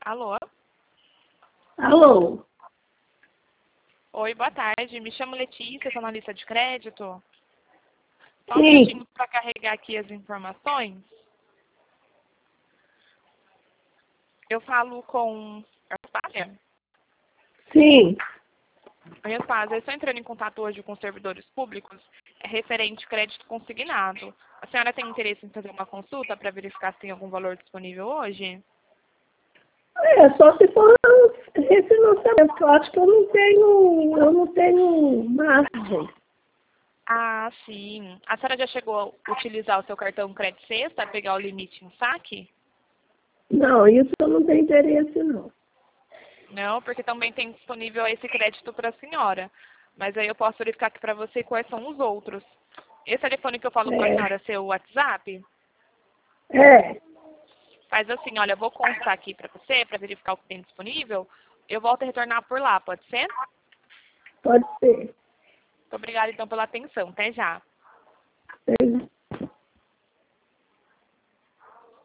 Alô? Alô? Oi, boa tarde. Me chamo Letícia, sou analista de crédito. Só um Sim, minutinho para carregar aqui as informações. Eu falo com a Espásia. sim. Oi, Espásia, eu estou entrando em contato hoje com os servidores públicos, referente crédito consignado. A senhora tem interesse em fazer uma consulta para verificar se tem algum valor disponível hoje? É só se for refinanciamento, porque eu acho que eu não tenho margem. Ah, sim. A senhora já chegou a utilizar o seu cartão Crédito Sexta, pegar o limite em saque? Não, isso eu não tenho interesse, não. Não, porque também tem disponível esse crédito para a senhora. Mas aí eu posso verificar aqui para você quais são os outros. Esse telefone que eu falo com a senhora é seu WhatsApp? É, Faz assim, olha, eu vou constar aqui para você, para verificar o que tem disponível. Eu volto a retornar por lá, pode ser? pode ser. Muito obrigada, então, pela atenção. Até já.